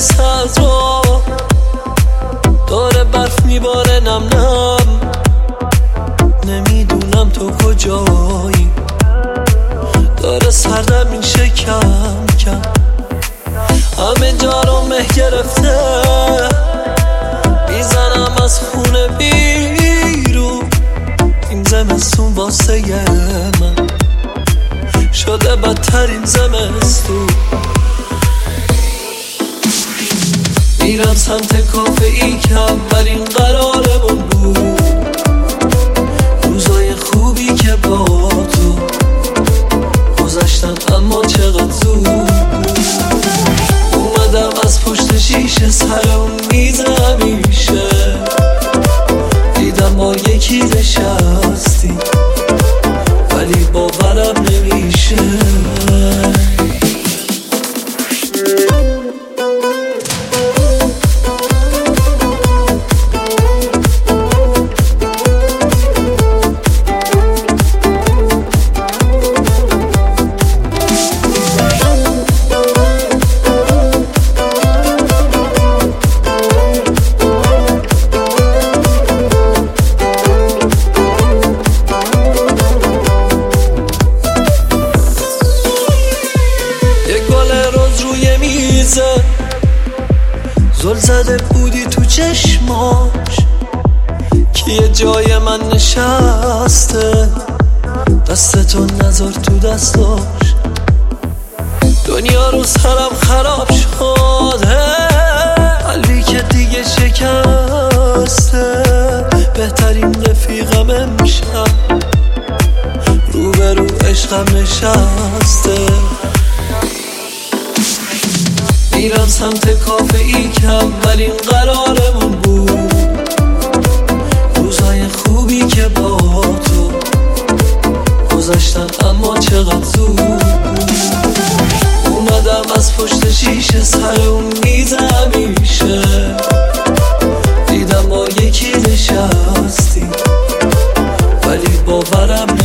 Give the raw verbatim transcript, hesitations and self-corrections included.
میرسه از راه، داره برف میباره نم نم، نمیدونم تو کجایی، داره سردم میشه کم کم، همه جا رو مه گرفته، میزنم از خونه بیرون، این زمستون واسه من شده بدترین زمستون. میرم سمت کافه ای که اولین قرارمون بود، روزای خوبی که با تو گذشتن اما چقدر زود بود. اومدم از پشت شیشه سر اون میز همیشه، دیدم با یکی نشستی ولی باورم نمیشه. زل زده بودی تو چشماش که یه جای من نشسته، دستتو نذار تو دستاش، دنیا رو سرم خراب شده، قلبی که دیگه شکسته، بهترین رفیقم امشب روبرو عشقم نشسته. میرم سمت کافه ای که اولین قرارمون بود، روزای خوبی که با تو گذشتن اما چقدر زود بود. اومدم از پشت شیشه سر اون میز همیشه، دیدم با یکی نشستی ولی باورم